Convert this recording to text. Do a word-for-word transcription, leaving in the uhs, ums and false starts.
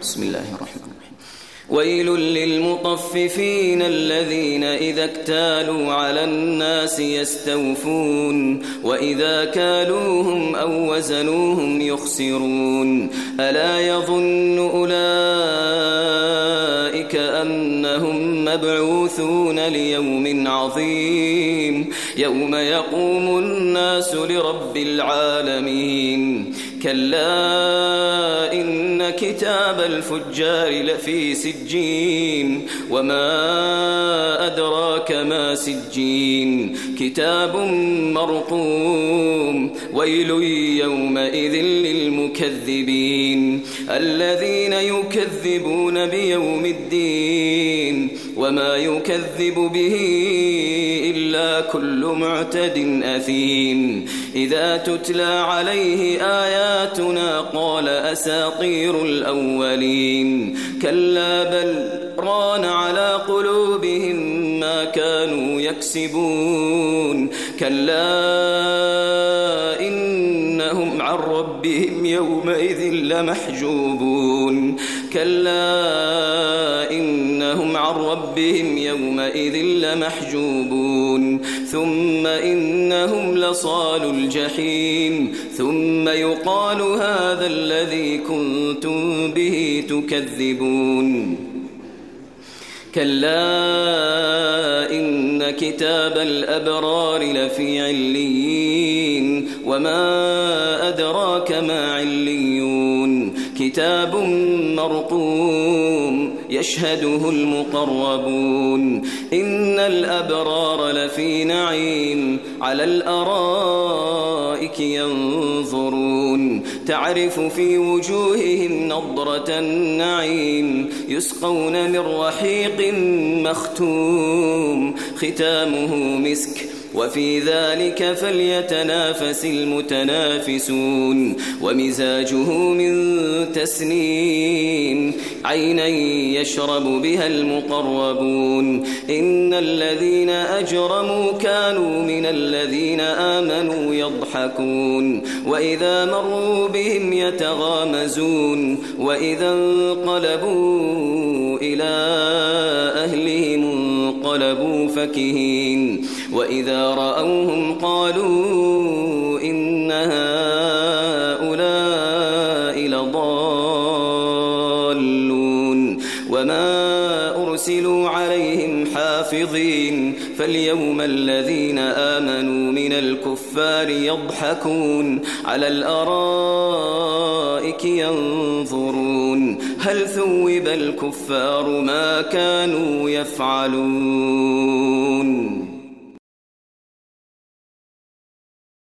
بسم الله الرحمن الرحيم. ويل للمطففين الذين إذا اكتالوا على الناس يستوفون وإذا كالوهم أو وزنوهم يخسرون ألا يظن أولئك أنهم مبعوثون ليوم عظيم يوم يقوم الناس لرب العالمين كلا إن كتاب الفجار لفي سجين وما أدراك ما سجين كتاب مرقوم ويل يومئذ للمكذبين الذين يكذبون بيوم الدين وما يكذب به إلا كل معتد أثيم إذا تتلى عليه آياتنا قال أساطير الأولين كلا بل ران على قلوبهم ما كانوا يكسبون كلا إنهم عن ربهم يومئذ لمحجوبون كلا إنهم عن ربهم يومئذ لمحجوبون ثم إنهم لصال الجحيم ثم يقال هذا الذي كنتم به تكذبون كلا إن كتاب الأبرار لفي عليين وما أدراك ما عليون كتاب مرقوم يشهده المقربون إن الأبرار لفي نعيم على الأرائك ينظرون تعرف في وجوههم نضرة النعيم يسقون من رحيق مختوم ختامه مسك وفي ذلك فليتنافس المتنافسون ومزاجه من تسنيم عينا يشرب بها المقربون إن الذين أجرموا كانوا من الذين آمنوا يضحكون وإذا مروا بهم يتغامزون وإذا انقلبوا إلى أهلهم انقلبوا فكهين وإذا رأوهم قالوا إن هؤلاء لضالون وما أرسلوا عليهم حافظين فاليوم الذين آمنوا من الكفار يضحكون على الأرائك ينظرون هل ثوب الكفار ما كانوا يفعلون.